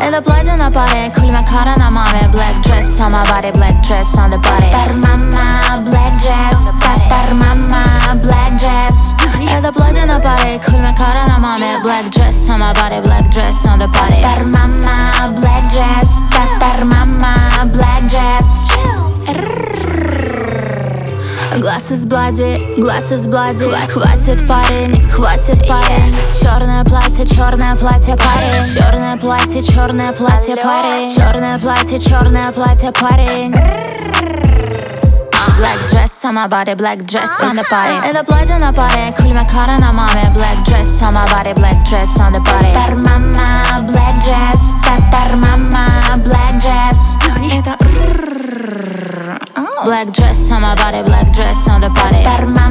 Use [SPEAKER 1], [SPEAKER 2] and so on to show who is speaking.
[SPEAKER 1] Это платье на паре, кульмакара на маме. Black dress on my body, black dress on the body. Бар мама, black dress, бар мама, black dress. Это платье на паре, кульмакара на маме. Black dress on my body, black dress on the body. Бар мама, black dress, бар мама, black dress. Глаз из блади, хватит парень, хватит парень. Черное платье, парень. Черное платье, парень. Черное платье, парень. Black dress on my body, black dress on the body. Это платье на паре, кульмакара на маме. Black dress on my body, black dress on the body. Бар мама, black dress, бар мама, black dress. Это black dress on my body, black dress on the body.